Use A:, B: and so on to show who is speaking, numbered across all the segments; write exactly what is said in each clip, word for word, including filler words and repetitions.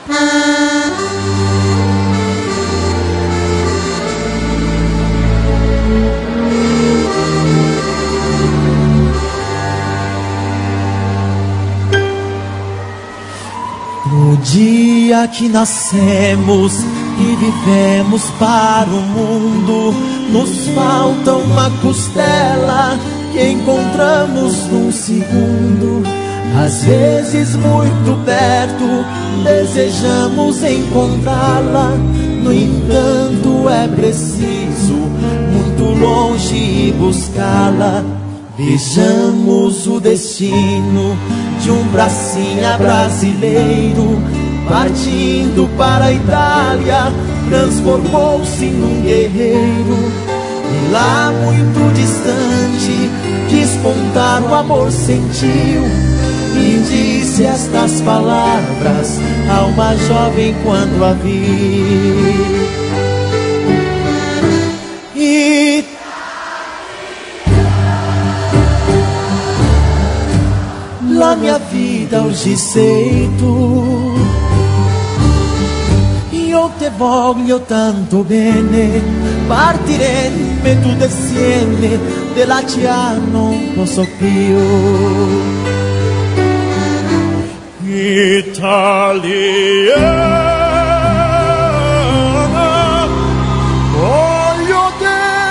A: No dia que nascemos e vivemos para o mundo, nos falta uma costela que encontramos num segundo. Às vezes muito perto, desejamos encontrá-la. No entanto é preciso muito longe ir buscá-la. Vejamos o destino de um pracinha brasileiro, partindo para a Itália, transformou-se num guerreiro. E lá muito distante, despontar o amor sentiu, e disse estas palavras a uma jovem quando a viu. E la mia vita oggi sei tu, io te voglio tanto bene, partiremo tutti insieme, della città non posso più. Italiana, voglio te.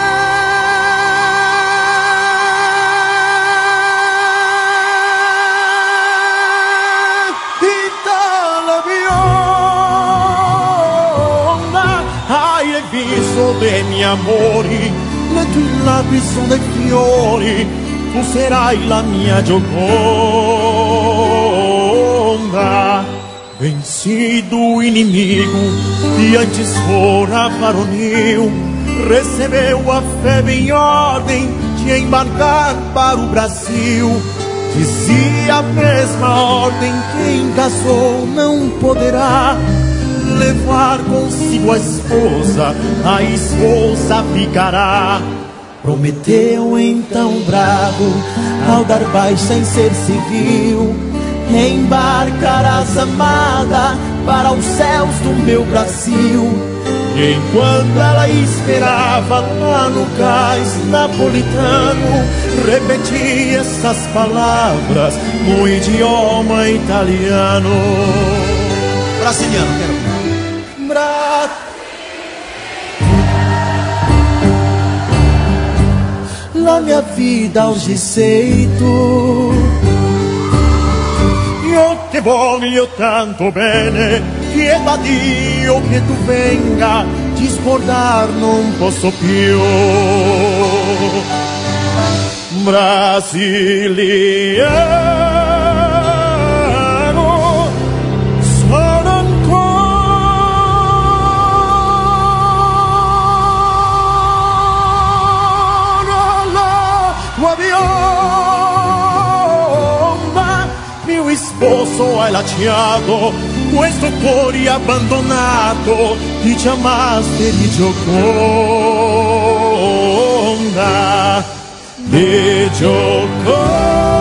A: Dei miei amori, le tue labbra sono dei fiori, tu sarai la mia Gioconda. Venci do inimigo e antes fora varonil, recebeu a fé em ordem de embarcar para o Brasil. Dizia a mesma ordem: quem casou não poderá levar consigo a esposa, a esposa ficará. Prometeu então bravo, ao dar baixa em ser civil, embarcarás amada para os céus do meu Brasil. E enquanto ela esperava lá no cais napolitano, repetia essas palavras no idioma italiano.
B: Brasiliano, quero.
A: La mia vita oggi sei tu, io ti voglio tanto bene, chiedo a Dio che tu venga, ti scordar non posso più. Brasiliano, sono bionda, mio sposo hai lasciato questo cuore abbandonato, ti chiamaste di Gioconda, di Gioconda.